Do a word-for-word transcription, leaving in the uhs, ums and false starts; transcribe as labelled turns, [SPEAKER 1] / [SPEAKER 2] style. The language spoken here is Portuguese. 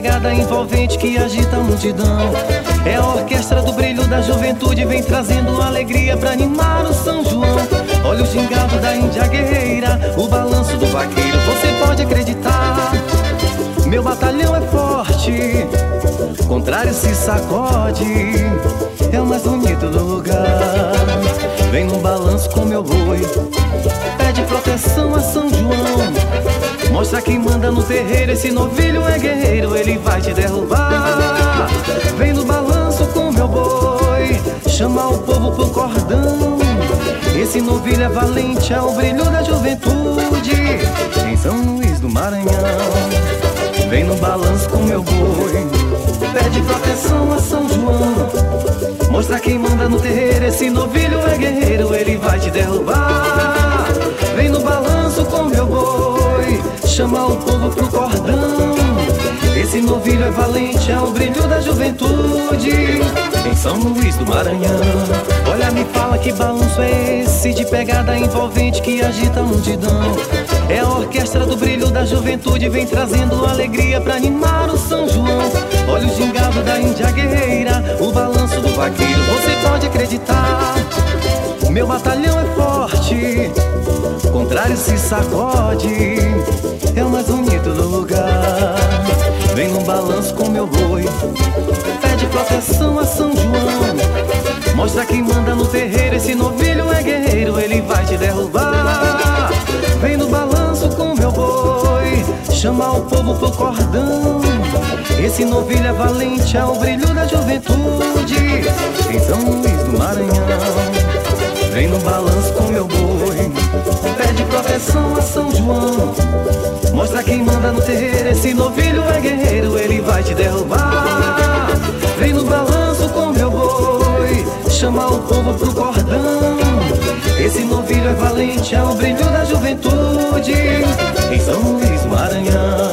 [SPEAKER 1] pegada envolvente que agita a multidão. É a orquestra do brilho da juventude, vem trazendo alegria pra animar o São João. Olha o gingado da índia guerreira, o balanço do vaqueiro, você pode acreditar. Meu batalhão é forte, contrário se sacode, é o mais bonito do lugar. Vem no balanço com meu boi, pede proteção a São João. Mostra quem manda no terreiro, esse novilho é guerreiro, ele vai te derrubar. Vem no balanço com meu boi, chama o povo pro cordão. Esse novilho é valente, é o brilho da juventude em São Luís do Maranhão. Vem no balanço com meu boi, pede proteção a São João. Mostra quem manda no terreiro, esse novilho é guerreiro, ele vai te derrubar. Vem no balanço com meu boi, chama o povo pro cordão. Esse novilho é valente, é o brilho da juventude em São Luís do Maranhão. Olha, me fala que balanço é esse de pegada envolvente que agita a multidão. É a orquestra do brilho da juventude, vem trazendo alegria pra animar o São João. Olha o gingado da índia guerreira, o balanço do vaqueiro, você pode acreditar. Meu batalhão é forte, contrário se sacode, é o mais bonito do lugar. Vem no balanço com meu boi, pede proteção a São João. Mostra quem manda no terreiro, esse novilho é guerreiro, ele vai te derrubar. Vem no balanço com meu boi, chama o povo pro cordão. Esse novilho é valente, é o brilho da juventude em São Luís do Maranhão. Vem no balanço com meu boi, pede proteção a São João. Mostra quem manda no terreiro, esse novilho é guerreiro, ele vai te derrubar. Vem no balanço com meu boi, chama o povo pro cordão. Esse novilho é valente, é o brilho da juventude em São Luís do Maranhão.